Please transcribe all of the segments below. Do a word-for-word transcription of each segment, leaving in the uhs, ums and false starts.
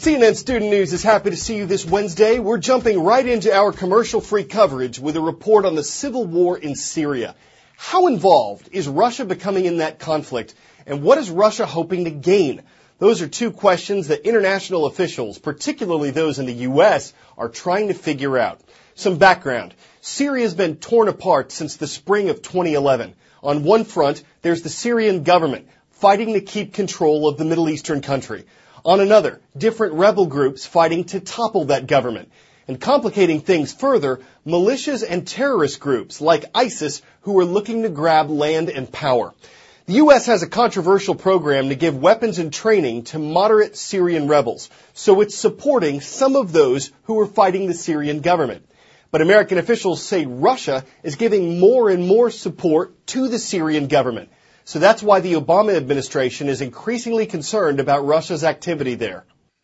C N N Student News is happy to see you this Wednesday. We're jumping right into our commercial-free coverage with a report on the civil war in Syria. How involved is Russia becoming in that conflict, and what is Russia hoping to gain? Those are two questions that international officials, particularly those in the U S, are trying to figure out. Some background. Syria has been torn apart since the spring of twenty eleven. On one front, there's the Syrian government fighting to keep control of the Middle Eastern country. On another, different rebel groups fighting to topple that government. And complicating things further, militias and terrorist groups like ISIS who are looking to grab land and power. The U S has a controversial program to give weapons and training to moderate Syrian rebels, so it's supporting some of those who are fighting the Syrian government. But American officials say Russia is giving more and more support to the Syrian government. So that's why the Obama administration is increasingly concerned about Russia's activity there.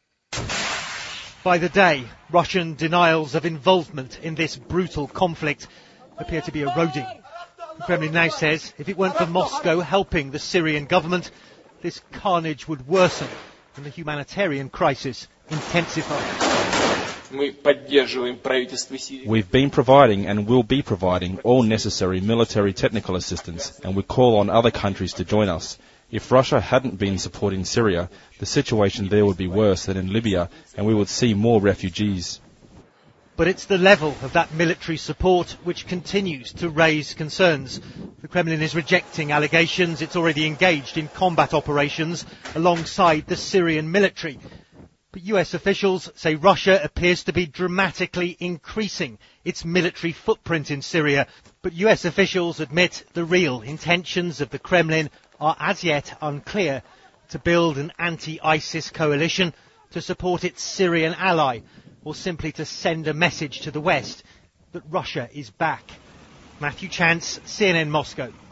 By the day, Russian denials of involvement in this brutal conflict appear to be eroding. The Kremlin now says if it weren't for Moscow helping the Syrian government, this carnage would worsen and the humanitarian crisis intensify. We've been providing and will be providing all necessary military technical assistance, and we call on other countries to join us. If Russia hadn't been supporting Syria, the situation there would be worse than in Libya, and we would see more refugees. But it's the level of that military support which continues to raise concerns. The Kremlin is rejecting allegations it's already engaged in combat operations alongside the Syrian military. But U S officials say Russia appears to be dramatically increasing its military footprint in Syria. But U S officials admit the real intentions of the Kremlin are as yet unclear: to build an anti-ISIS coalition, to support its Syrian ally, or simply to send a message to the West that Russia is back. Matthew Chance, C N N Moscow.